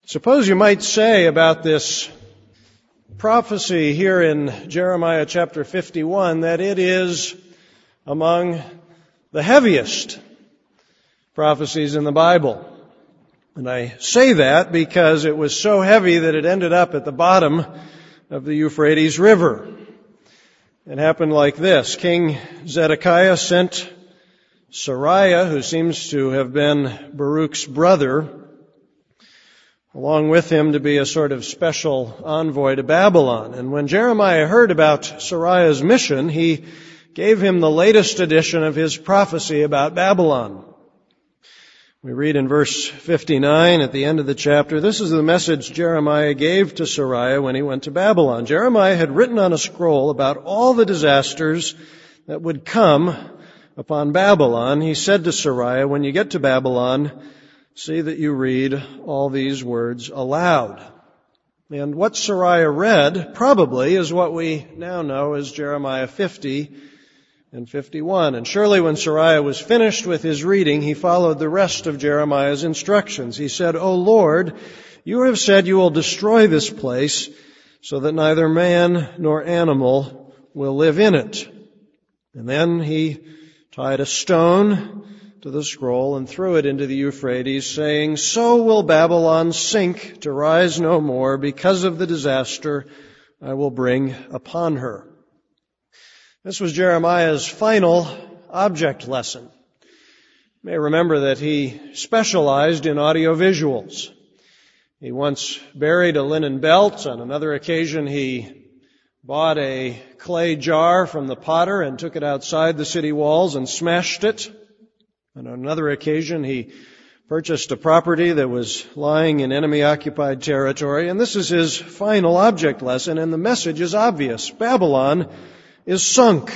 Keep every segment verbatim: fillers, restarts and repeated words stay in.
Suppose you might say about this prophecy here in Jeremiah chapter fifty-one that it is among the heaviest prophecies in the Bible. And I say that because it was so heavy that it ended up at the bottom of the Euphrates River. It happened like this. King Zedekiah sent Seraiah, who seems to have been Baruch's brother, along with him to be a sort of special envoy to Babylon. And when Jeremiah heard about Seraiah's mission, he gave him the latest edition of his prophecy about Babylon. We read in verse fifty-nine at the end of the chapter, "This is the message Jeremiah gave to Seraiah when he went to Babylon. Jeremiah had written on a scroll about all the disasters that would come upon Babylon. He said to Seraiah, when you get to Babylon, see that you read all these words aloud." And what Seraiah read probably is what we now know as Jeremiah fifty and fifty-one. And surely when Seraiah was finished with his reading, he followed the rest of Jeremiah's instructions. He said, "O Lord, you have said you will destroy this place so that neither man nor animal will live in it." And then he tied a stone to the scroll and threw it into the Euphrates, saying, "So will Babylon sink to rise no more because of the disaster I will bring upon her." This was Jeremiah's final object lesson. You may remember that he specialized in audiovisuals. He once buried a linen belt. On another occasion, he bought a clay jar from the potter and took it outside the city walls and smashed it. And on another occasion, he purchased a property that was lying in enemy-occupied territory. And this is his final object lesson, and the message is obvious. Babylon is sunk.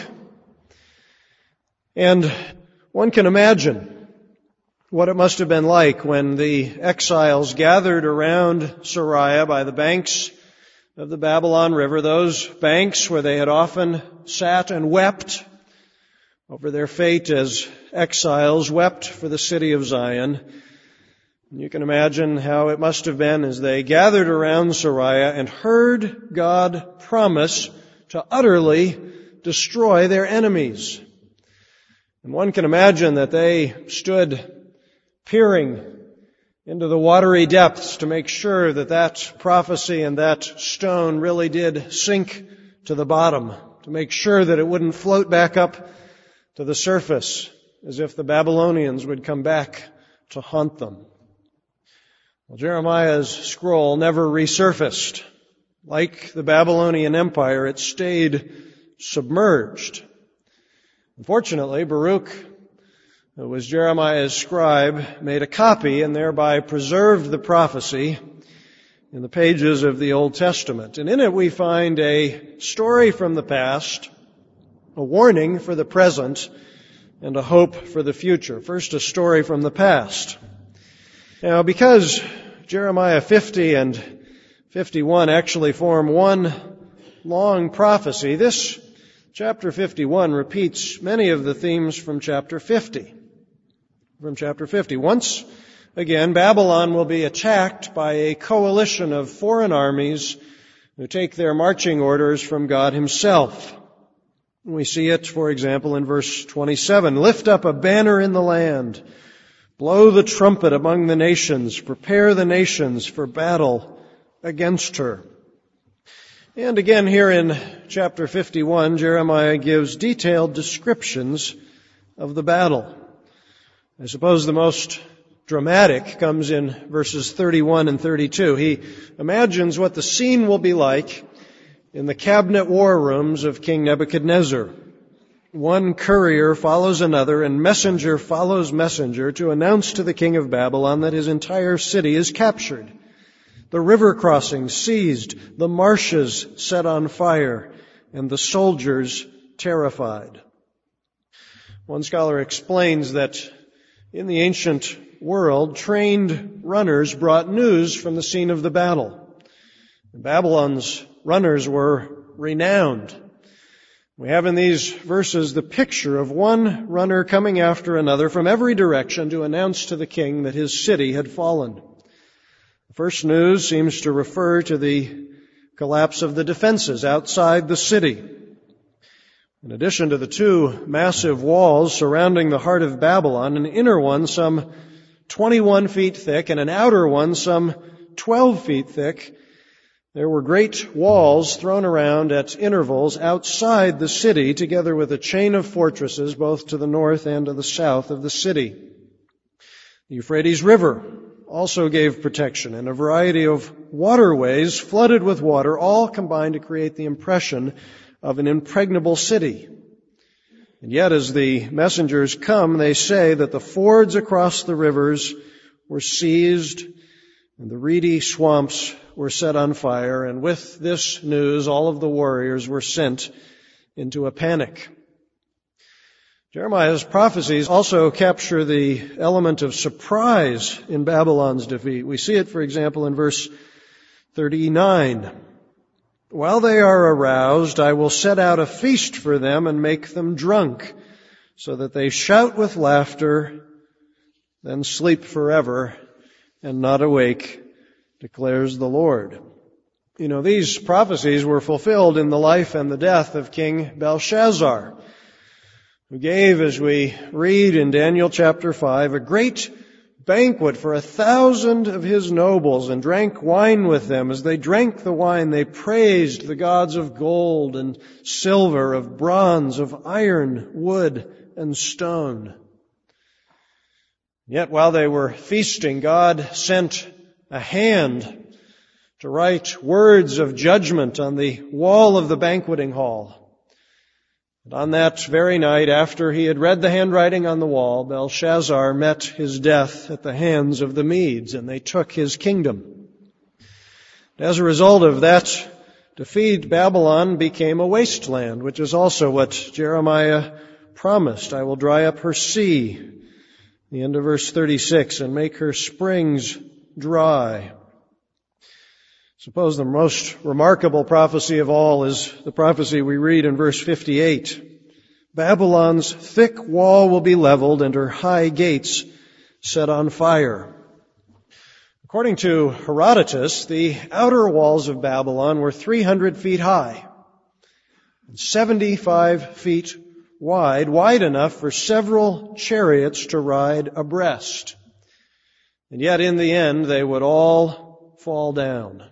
And one can imagine what it must have been like when the exiles gathered around Seraiah by the banks of the Babylon River, those banks where they had often sat and wept over their fate as exiles, wept for the city of Zion. And you can imagine how it must have been as they gathered around Seraiah and heard God promise to utterly destroy their enemies. And one can imagine that they stood peering into the watery depths to make sure that that prophecy and that stone really did sink to the bottom, to make sure that it wouldn't float back up to the surface as if the Babylonians would come back to haunt them. Well, Jeremiah's scroll never resurfaced. Like the Babylonian Empire, it stayed submerged. Unfortunately, Baruch, who was Jeremiah's scribe, made a copy and thereby preserved the prophecy in the pages of the Old Testament. And in it we find a story from the past, a warning for the present, and a hope for the future. First, a story from the past. Now, because Jeremiah fifty and fifty-one actually form one long prophecy, this chapter fifty-one repeats many of the themes from chapter fifty. From chapter fifty. Once again, Babylon will be attacked by a coalition of foreign armies who take their marching orders from God Himself. We see it, for example, in verse twenty-seven. "Lift up a banner in the land. Blow the trumpet among the nations. Prepare the nations for battle against her." And again here in chapter fifty-one, Jeremiah gives detailed descriptions of the battle. I suppose the most dramatic comes in verses thirty-one and thirty-two. He imagines what the scene will be like in the cabinet war rooms of King Nebuchadnezzar. One courier follows another, and messenger follows messenger to announce to the king of Babylon that his entire city is captured, the river crossings seized, the marshes set on fire, and the soldiers terrified. One scholar explains that in the ancient world, trained runners brought news from the scene of the battle. Babylon's runners were renowned. We have in these verses the picture of one runner coming after another from every direction to announce to the king that his city had fallen. The first news seems to refer to the collapse of the defenses outside the city. In addition to the two massive walls surrounding the heart of Babylon, an inner one some twenty-one feet thick and an outer one some twelve feet thick, there were great walls thrown around at intervals outside the city, together with a chain of fortresses both to the north and to the south of the city. The Euphrates River also gave protection, and a variety of waterways flooded with water all combined to create the impression of an impregnable city. And yet, as the messengers come, they say that the fords across the rivers were seized and the reedy swamps were set on fire, and with this news, all of the warriors were sent into a panic. Jeremiah's prophecies also capture the element of surprise in Babylon's defeat. We see it, for example, in verse thirty-nine. While they are aroused, I will set out a feast for them and make them drunk, so that they shout with laughter, then sleep forever and not awake, declares the Lord. You know, these prophecies were fulfilled in the life and the death of King Belshazzar, who gave, as we read in Daniel chapter five, a great banquet for a thousand of his nobles and drank wine with them. As they drank the wine, they praised the gods of gold and silver, of bronze, of iron, wood, and stone. Yet while they were feasting, God sent a hand to write words of judgment on the wall of the banqueting hall. And on that very night, after he had read the handwriting on the wall, Belshazzar met his death at the hands of the Medes, and they took his kingdom. As a result of that defeat, Babylon became a wasteland, which is also what Jeremiah promised. I will dry up her sea, the end of verse thirty-six, and make her springs dry. Suppose the most remarkable prophecy of all is the prophecy we read in verse fifty-eight. Babylon's thick wall will be leveled and her high gates set on fire. According to Herodotus, the outer walls of Babylon were three hundred feet high and seventy-five feet wide, wide enough for several chariots to ride abreast. And yet in the end, they would all fall down.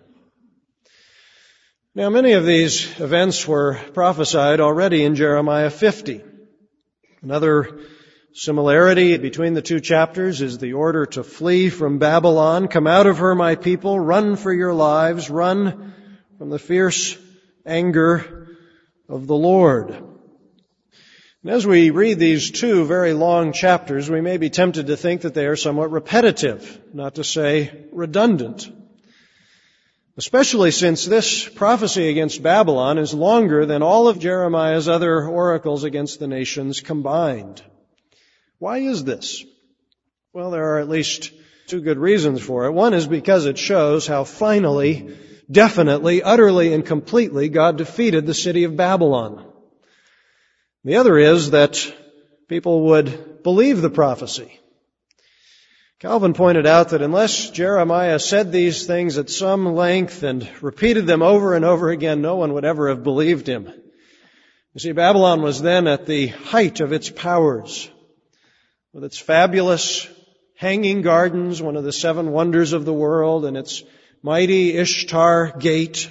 Now, many of these events were prophesied already in Jeremiah fifty. Another similarity between the two chapters is the order to flee from Babylon. Come out of her, my people. Run for your lives. Run from the fierce anger of the Lord. And as we read these two very long chapters, we may be tempted to think that they are somewhat repetitive, not to say redundant. Especially since this prophecy against Babylon is longer than all of Jeremiah's other oracles against the nations combined. Why is this? Well, there are at least two good reasons for it. One is because it shows how finally, definitely, utterly, and completely God defeated the city of Babylon. The other is that people would believe the prophecy. Calvin pointed out that unless Jeremiah said these things at some length and repeated them over and over again, no one would ever have believed him. You see, Babylon was then at the height of its powers, with its fabulous hanging gardens, one of the seven wonders of the world, and its mighty Ishtar gate.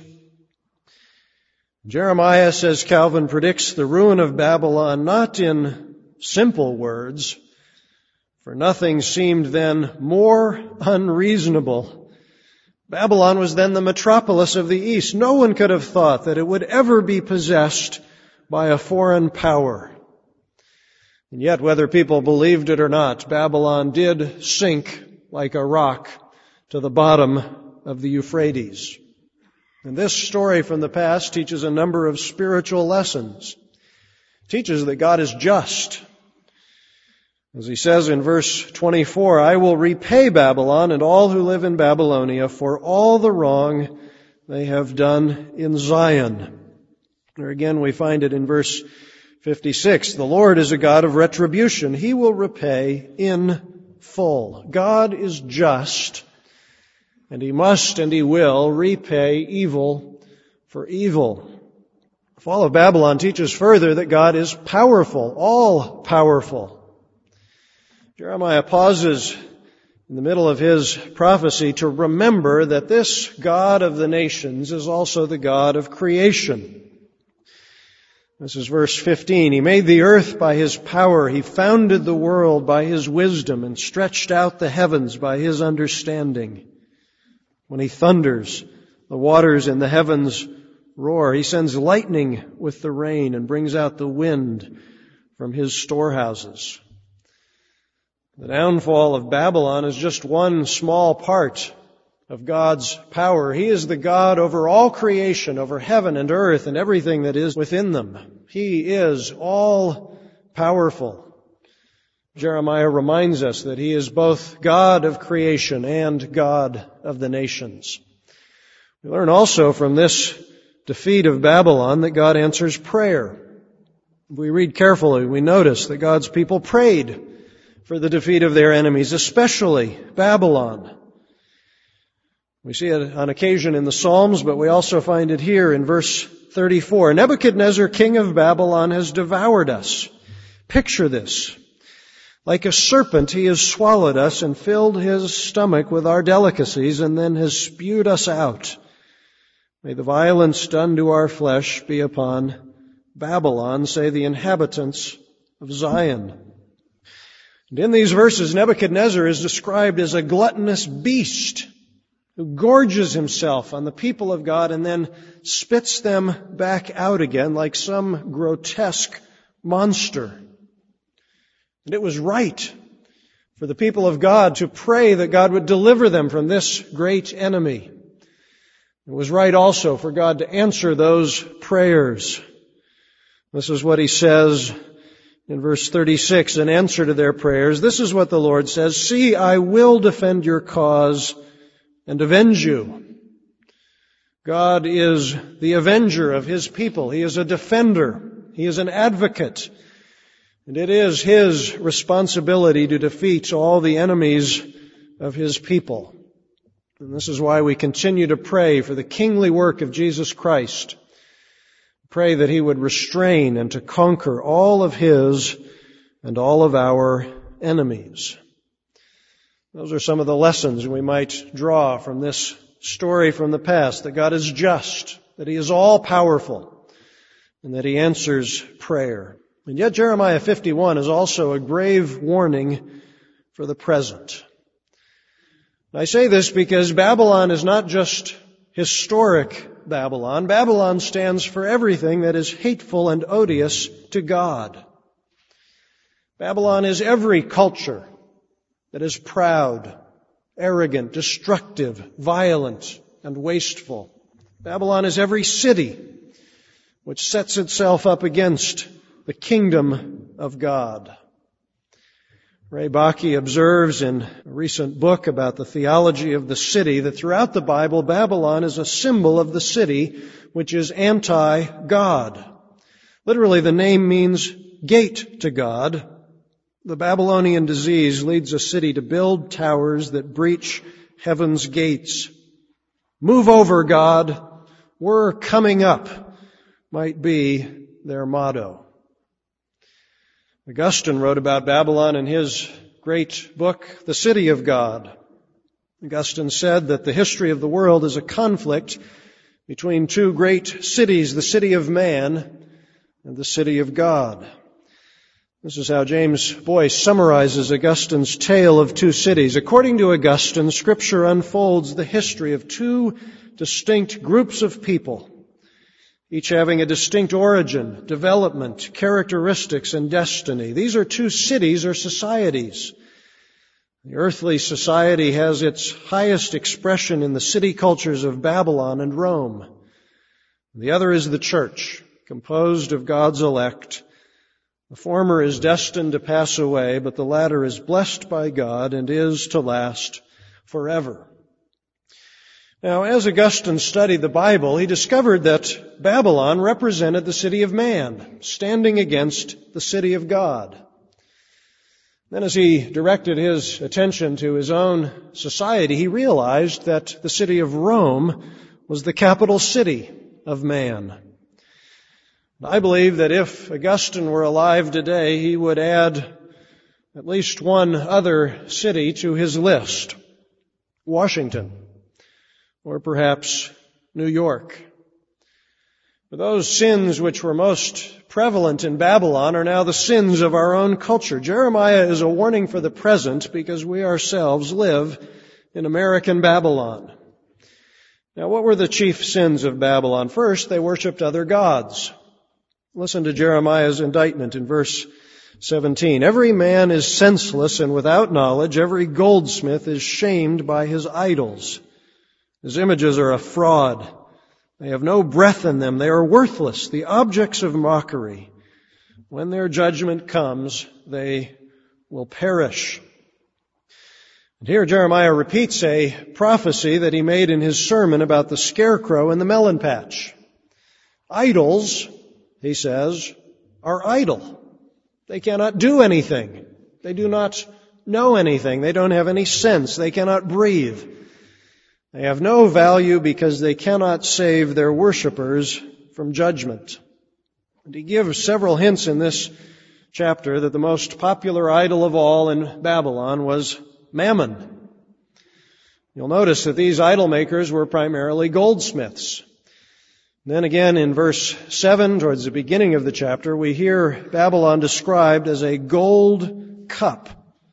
Jeremiah, says Calvin, predicts the ruin of Babylon not in simple words, for nothing seemed then more unreasonable. Babylon was then the metropolis of the East. No one could have thought that it would ever be possessed by a foreign power. And yet, whether people believed it or not, Babylon did sink like a rock to the bottom of the Euphrates. And this story from the past teaches a number of spiritual lessons. It teaches that God is just. As he says in verse twenty-four, I will repay Babylon and all who live in Babylonia for all the wrong they have done in Zion. Or again, we find it in verse fifty-six. The Lord is a God of retribution. He will repay in full. God is just, and he must and he will repay evil for evil. The fall of Babylon teaches further that God is powerful, all powerful. Jeremiah pauses in the middle of his prophecy to remember that this God of the nations is also the God of creation. This is verse fifteen. He made the earth by his power. He founded the world by his wisdom and stretched out the heavens by his understanding. When he thunders, the waters in the heavens roar. He sends lightning with the rain and brings out the wind from his storehouses. The downfall of Babylon is just one small part of God's power. He is the God over all creation, over heaven and earth and everything that is within them. He is all powerful. Jeremiah reminds us that he is both God of creation and God of the nations. We learn also from this defeat of Babylon that God answers prayer. If we read carefully, we notice that God's people prayed for the defeat of their enemies, especially Babylon. We see it on occasion in the Psalms, but we also find it here in verse thirty-four. Nebuchadnezzar, king of Babylon, has devoured us. Picture this. Like a serpent, he has swallowed us and filled his stomach with our delicacies and then has spewed us out. May the violence done to our flesh be upon Babylon, say the inhabitants of Zion. And in these verses, Nebuchadnezzar is described as a gluttonous beast who gorges himself on the people of God and then spits them back out again like some grotesque monster. And it was right for the people of God to pray that God would deliver them from this great enemy. It was right also for God to answer those prayers. This is what he says in verse thirty-six, in answer to their prayers. This is what the Lord says, "See, I will defend your cause and avenge you." God is the avenger of his people. He is a defender. He is an advocate. And it is his responsibility to defeat all the enemies of his people. And this is why we continue to pray for the kingly work of Jesus Christ. Pray that he would restrain and to conquer all of his and all of our enemies. Those are some of the lessons we might draw from this story from the past, that God is just, that he is all powerful, and that he answers prayer. And yet Jeremiah fifty-one is also a grave warning for the present. And I say this because Babylon is not just historic Babylon. Babylon stands for everything that is hateful and odious to God. Babylon is every culture that is proud, arrogant, destructive, violent, and wasteful. Babylon is every city which sets itself up against the kingdom of God. Ray Bakke observes in a recent book about the theology of the city that throughout the Bible, Babylon is a symbol of the city which is anti-God. Literally, the name means gate to God. The Babylonian disease leads a city to build towers that breach heaven's gates. Move over, God. We're coming up, might be their motto. Augustine wrote about Babylon in his great book, The City of God. Augustine said that the history of the world is a conflict between two great cities, the city of man and the city of God. This is how James Boyce summarizes Augustine's tale of two cities. According to Augustine, Scripture unfolds the history of two distinct groups of people, each having a distinct origin, development, characteristics, and destiny. These are two cities or societies. The earthly society has its highest expression in the city cultures of Babylon and Rome. The other is the church, composed of God's elect. The former is destined to pass away, but the latter is blessed by God and is to last forever. Now, as Augustine studied the Bible, he discovered that Babylon represented the city of man, standing against the city of God. Then as he directed his attention to his own society, he realized that the city of Rome was the capital city of man. I believe that if Augustine were alive today, he would add at least one other city to his list: Washington, or perhaps New York. For those sins which were most prevalent in Babylon are now the sins of our own culture. Jeremiah is a warning for the present because we ourselves live in American Babylon. Now, what were the chief sins of Babylon? First, they worshipped other gods. Listen to Jeremiah's indictment in verse seventeen. Every man is senseless and without knowledge. Every goldsmith is shamed by his idols. His images are a fraud. They have no breath in them. They are worthless, the objects of mockery. When their judgment comes, they will perish. And here Jeremiah repeats a prophecy that he made in his sermon about the scarecrow and the melon patch. Idols, he says, are idle. They cannot do anything. They do not know anything. They don't have any sense. They cannot breathe. They have no value because they cannot save their worshipers from judgment. And he gives several hints in this chapter that the most popular idol of all in Babylon was Mammon. You'll notice that these idol makers were primarily goldsmiths. Then again in verse seven, towards the beginning of the chapter, we hear Babylon described as a gold cup.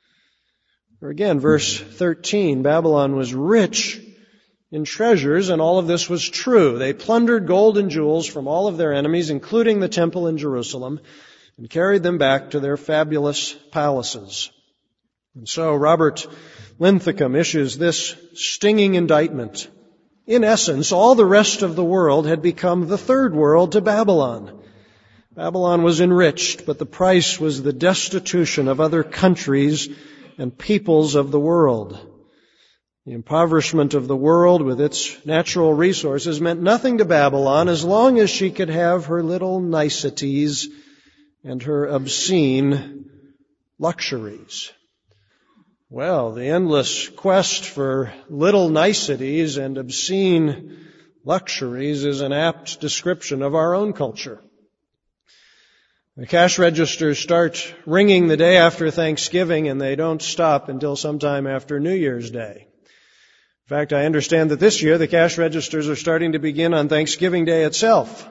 Or again, verse thirteen, Babylon was rich in treasures, and all of this was true. They plundered gold and jewels from all of their enemies, including the temple in Jerusalem, and carried them back to their fabulous palaces. And so Robert Linthicum issues this stinging indictment. In essence, all the rest of the world had become the third world to Babylon. Babylon was enriched, but the price was the destitution of other countries and peoples of the world. The impoverishment of the world with its natural resources meant nothing to Babylon as long as she could have her little niceties and her obscene luxuries. Well, the endless quest for little niceties and obscene luxuries is an apt description of our own culture. The cash registers start ringing the day after Thanksgiving, and they don't stop until sometime after New Year's Day. In fact, I understand that this year the cash registers are starting to begin on Thanksgiving Day itself,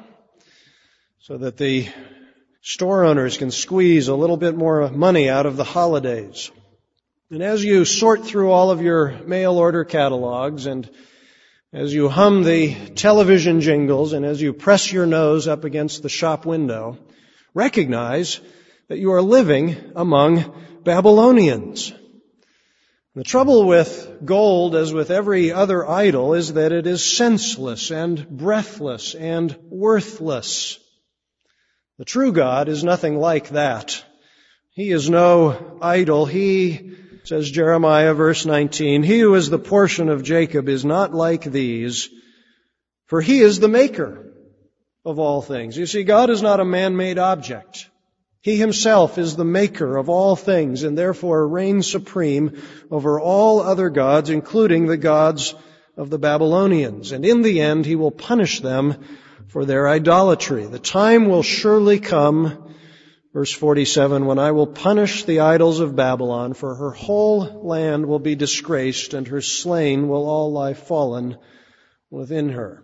so that the store owners can squeeze a little bit more money out of the holidays. And as you sort through all of your mail order catalogs, and as you hum the television jingles, and as you press your nose up against the shop window, recognize that you are living among Babylonians. The trouble with gold, as with every other idol, is that it is senseless and breathless and worthless. The true God is nothing like that. He is no idol. He, says Jeremiah, verse nineteen, he who is the portion of Jacob is not like these, for he is the maker of all things. You see, God is not a man-made object. He himself is the maker of all things and therefore reigns supreme over all other gods, including the gods of the Babylonians. And in the end, he will punish them for their idolatry. The time will surely come, verse forty-seven, when I will punish the idols of Babylon, for her whole land will be disgraced, and her slain will all lie fallen within her.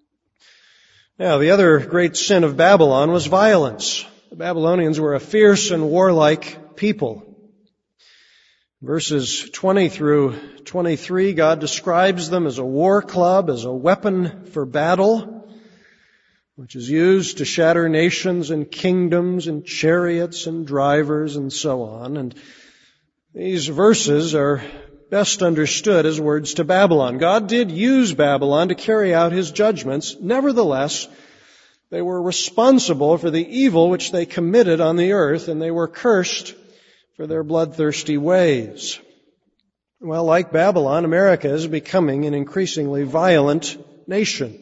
Now, the other great sin of Babylon was violence. The Babylonians were a fierce and warlike people. Verses twenty through twenty-three, God describes them as a war club, as a weapon for battle, which is used to shatter nations and kingdoms and chariots and drivers and so on. And these verses are best understood as words to Babylon. God did use Babylon to carry out his judgments. Nevertheless, they were responsible for the evil which they committed on the earth, and they were cursed for their bloodthirsty ways. Well, like Babylon, America is becoming an increasingly violent nation.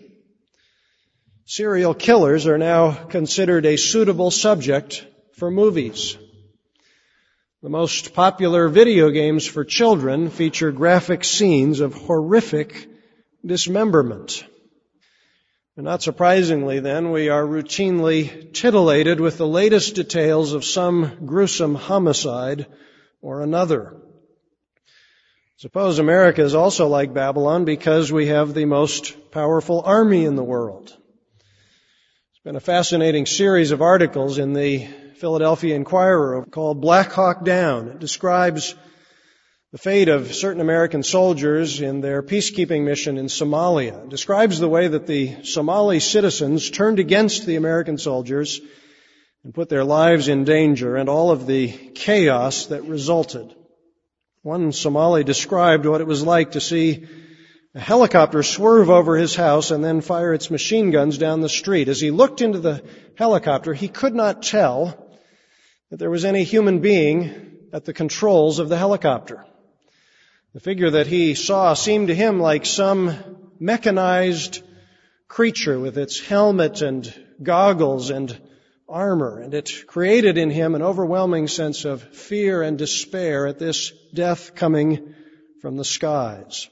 Serial killers are now considered a suitable subject for movies. The most popular video games for children feature graphic scenes of horrific dismemberment. And not surprisingly, then, we are routinely titillated with the latest details of some gruesome homicide or another. Suppose America is also like Babylon because we have the most powerful army in the world. It's been a fascinating series of articles in the Philadelphia Inquirer called Black Hawk Down. It describes the fate of certain American soldiers in their peacekeeping mission in Somalia. It describes the way that the Somali citizens turned against the American soldiers and put their lives in danger, and all of the chaos that resulted. One Somali described what it was like to see a helicopter swerve over his house and then fire its machine guns down the street. As he looked into the helicopter, he could not tell that there was any human being at the controls of the helicopter. The figure that he saw seemed to him like some mechanized creature with its helmet and goggles and armor, and it created in him an overwhelming sense of fear and despair at this death coming from the skies.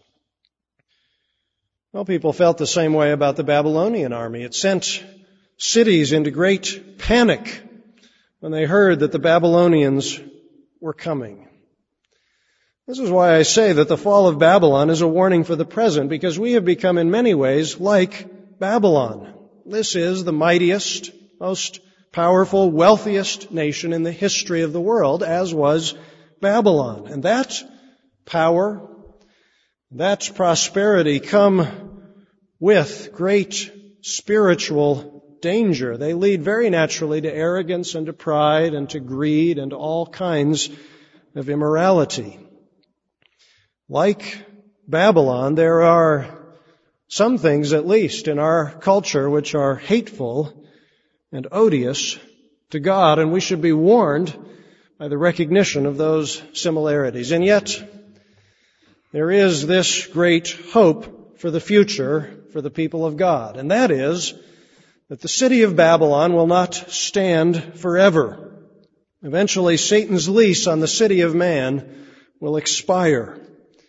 Well, people felt the same way about the Babylonian army. It sent cities into great panic when they heard that the Babylonians were coming. This is why I say that the fall of Babylon is a warning for the present, because we have become in many ways like Babylon. This is the mightiest, most powerful, wealthiest nation in the history of the world, as was Babylon. And that power, that prosperity come with great spiritual danger. They lead very naturally to arrogance and to pride and to greed and all kinds of immorality. Like Babylon, there are some things, at least, in our culture which are hateful and odious to God, and we should be warned by the recognition of those similarities. And yet, there is this great hope for the future for the people of God, and that is that the city of Babylon will not stand forever. Eventually, Satan's lease on the city of man will expire.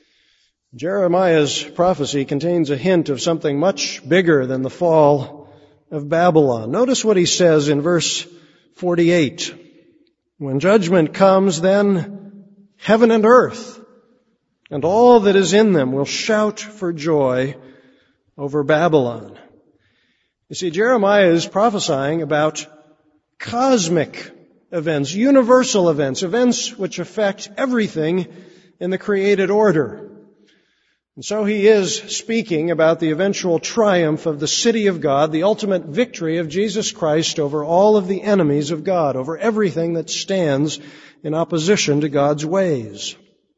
Jeremiah's prophecy contains a hint of something much bigger than the fall of Babylon. Notice what he says in verse forty-eight. When judgment comes, then heaven and earth and all that is in them will shout for joy over Babylon. You see, Jeremiah is prophesying about cosmic events, universal events, events which affect everything in the created order. And so he is speaking about the eventual triumph of the city of God, the ultimate victory of Jesus Christ over all of the enemies of God, over everything that stands in opposition to God's ways.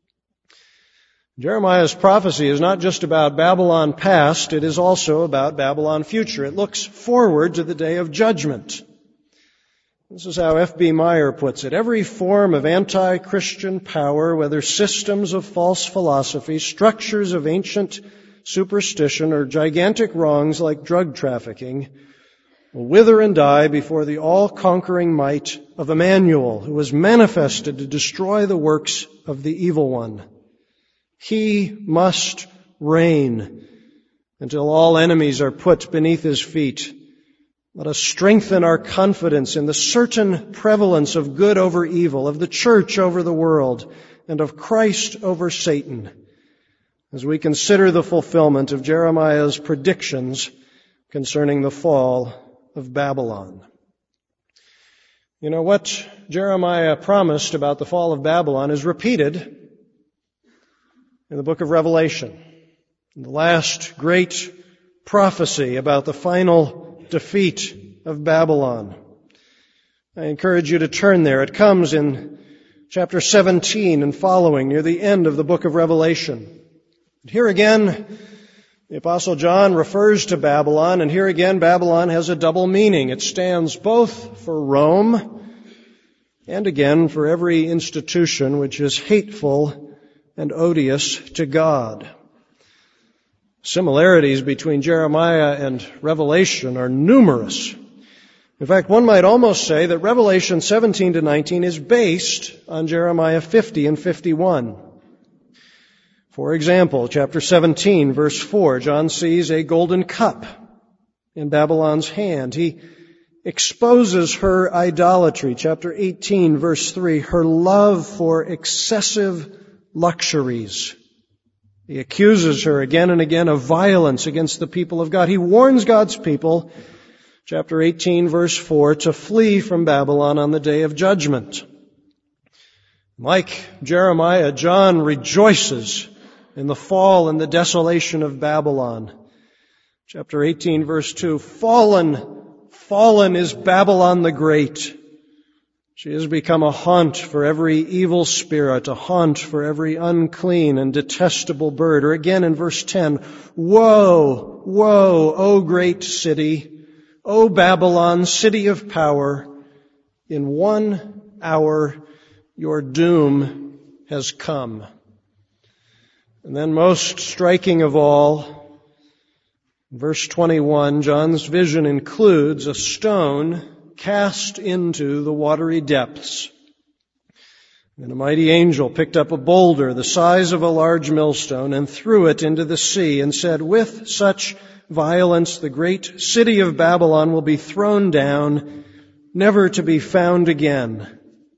Jeremiah's prophecy is not just about Babylon past, it is also about Babylon future. It looks forward to the day of judgment. This is how F B Meyer puts it. Every form of anti-Christian power, whether systems of false philosophy, structures of ancient superstition, or gigantic wrongs like drug trafficking, will wither and die before the all-conquering might of Emmanuel, who was manifested to destroy the works of the evil one. He must reign until all enemies are put beneath his feet. Let us strengthen our confidence in the certain prevalence of good over evil, of the church over the world, and of Christ over Satan, as we consider the fulfillment of Jeremiah's predictions concerning the fall of Babylon. You know, what Jeremiah promised about the fall of Babylon is repeated in the book of Revelation, in the last great prophecy about the final defeat of Babylon. I encourage you to turn there. It comes in chapter seventeen and following, near the end of the book of Revelation. Here again, the Apostle John refers to Babylon, and here again, Babylon has a double meaning. It stands both for Rome and again for every institution which is hateful and odious to God. Similarities between Jeremiah and Revelation are numerous. In fact, one might almost say that Revelation seventeen to nineteen is based on Jeremiah fifty and fifty-one. For example, chapter seventeen, verse four, John sees a golden cup in Babylon's hand. He exposes her idolatry. Chapter eighteen, verse three, her love for excessive luxuries. He accuses her again and again of violence against the people of God. He warns God's people, chapter eighteen, verse four, to flee from Babylon on the day of judgment. Like Jeremiah, John rejoices in the fall and the desolation of Babylon. Chapter eighteen, verse two, fallen, fallen is Babylon the Great. She has become a haunt for every evil spirit, a haunt for every unclean and detestable bird. Or again in verse ten, woe, woe, O great city, O Babylon, city of power, in one hour your doom has come. And then most striking of all, verse twenty-one, John's vision includes a stone cast into the watery depths. And a mighty angel picked up a boulder the size of a large millstone and threw it into the sea and said, with such violence the great city of Babylon will be thrown down, never to be found again.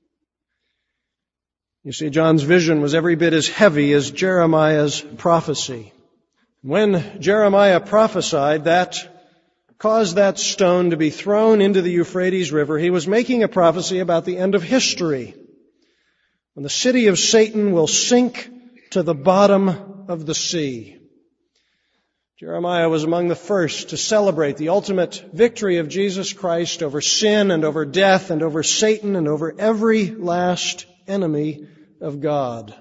You see, John's vision was every bit as heavy as Jeremiah's prophecy. When Jeremiah prophesied that caused that stone to be thrown into the Euphrates River, he was making a prophecy about the end of history, when the city of Satan will sink to the bottom of the sea. Jeremiah was among the first to celebrate the ultimate victory of Jesus Christ over sin and over death and over Satan and over every last enemy of God.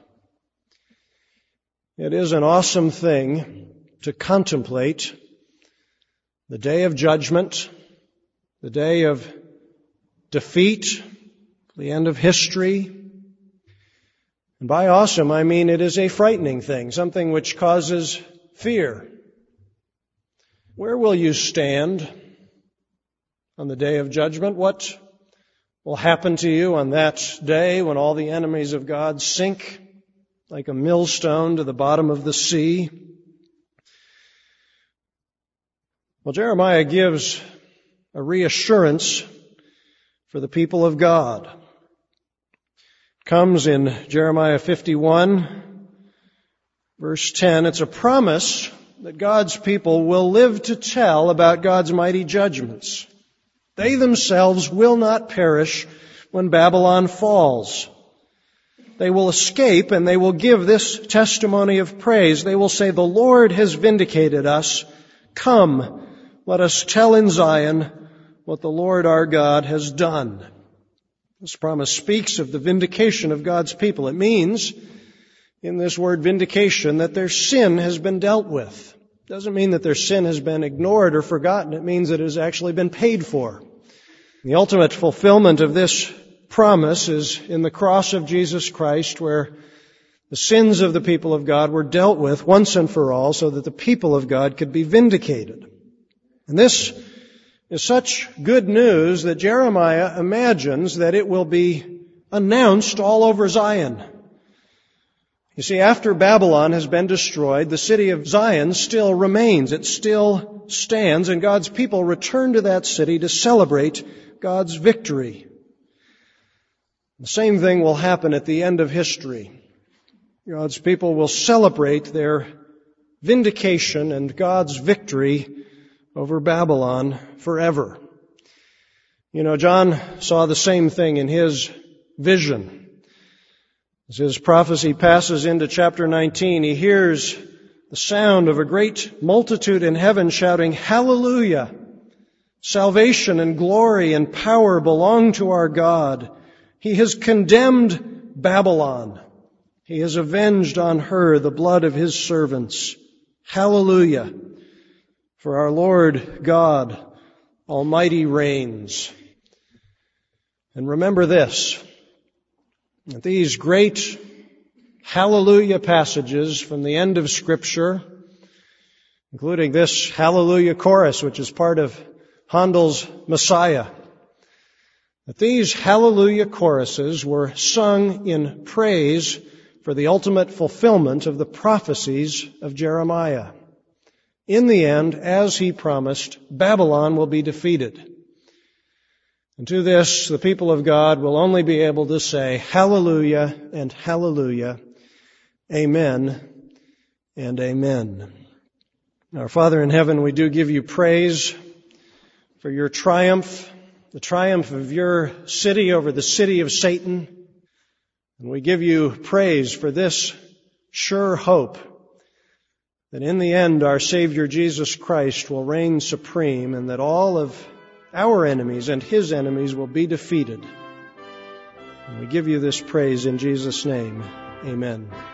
It is an awesome thing to contemplate the day of judgment, the day of defeat, the end of history. And by awesome, I mean it is a frightening thing, something which causes fear. Where will you stand on the day of judgment? What will happen to you on that day when all the enemies of God sink like a millstone to the bottom of the sea? Well, Jeremiah gives a reassurance for the people of God. It comes in Jeremiah fifty-one, verse ten. It's a promise that God's people will live to tell about God's mighty judgments. They themselves will not perish when Babylon falls. They will escape and they will give this testimony of praise. They will say, the Lord has vindicated us. Come, let us tell in Zion what the Lord our God has done. This promise speaks of the vindication of God's people. It means, in this word vindication, that their sin has been dealt with. It doesn't mean that their sin has been ignored or forgotten. It means that it has actually been paid for. The ultimate fulfillment of this promise is in the cross of Jesus Christ, where the sins of the people of God were dealt with once and for all so that the people of God could be vindicated. And this is such good news that Jeremiah imagines that it will be announced all over Zion. You see, after Babylon has been destroyed, the city of Zion still remains. It still stands, and God's people return to that city to celebrate God's victory. The same thing will happen at the end of history. God's people will celebrate their vindication and God's victory over Babylon forever. You know, John saw the same thing in his vision. As his prophecy passes into chapter nineteen, he hears the sound of a great multitude in heaven shouting, Hallelujah! Salvation and glory and power belong to our God. He has condemned Babylon. He has avenged on her the blood of his servants. Hallelujah! For our Lord God Almighty reigns. And remember this, that these great hallelujah passages from the end of Scripture, including this hallelujah chorus, which is part of Handel's Messiah, that these hallelujah choruses were sung in praise for the ultimate fulfillment of the prophecies of Jeremiah. In the end, as he promised, Babylon will be defeated. And to this, the people of God will only be able to say, hallelujah and hallelujah, amen and amen. Our Father in heaven, we do give you praise for your triumph, the triumph of your city over the city of Satan. And we give you praise for this sure hope that in the end our Savior Jesus Christ will reign supreme and that all of our enemies and his enemies will be defeated. And we give you this praise in Jesus' name. Amen.